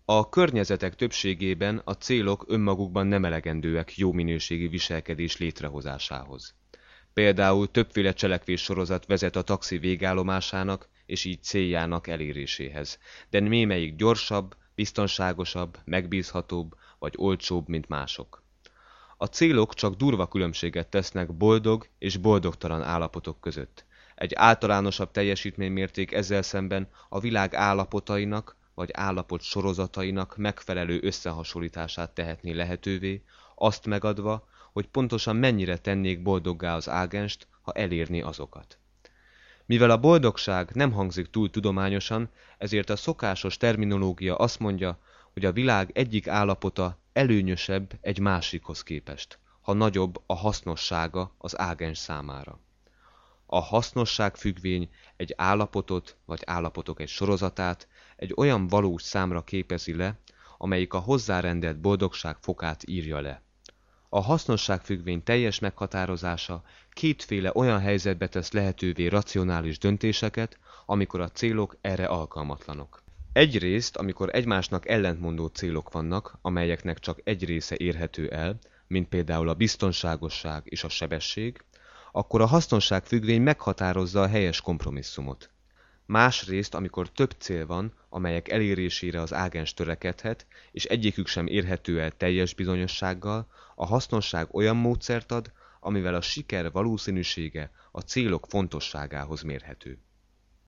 A környezetek többségében a célok önmagukban nem elegendőek jó minőségi viselkedés létrehozásához. Például többféle cselekvéssorozat vezet a taxi végállomásának és így céljának eléréséhez, de némelyik gyorsabb, biztonságosabb, megbízhatóbb vagy olcsóbb, mint mások. A célok csak durva különbséget tesznek boldog és boldogtalan állapotok között. Egy általánosabb teljesítménymérték ezzel szemben a világ állapotainak vagy állapot sorozatainak megfelelő összehasonlítását tehetné lehetővé, azt megadva, hogy pontosan mennyire tennék boldoggá az ágenst, ha elérné azokat. Mivel a boldogság nem hangzik túl tudományosan, ezért a szokásos terminológia azt mondja, hogy a világ egyik állapota előnyösebb egy másikhoz képest, ha nagyobb a hasznossága az ágens számára. A hasznosságfüggvény egy állapotot vagy állapotok egy sorozatát egy olyan valós számra képezi le, amelyik a hozzárendelt boldogság fokát írja le. A hasznosságfüggvény teljes meghatározása kétféle olyan helyzetbe tesz lehetővé racionális döntéseket, amikor a célok erre alkalmatlanok. Egyrészt, amikor egymásnak ellentmondó célok vannak, amelyeknek csak egy része érhető el, mint például a biztonságosság és a sebesség, akkor a hasznosságfüggvény meghatározza a helyes kompromisszumot. Másrészt, amikor több cél van, amelyek elérésére az ágens törekedhet, és egyikük sem érhető el teljes bizonyossággal, a hasznosság olyan módszert ad, amivel a siker valószínűsége a célok fontosságához mérhető.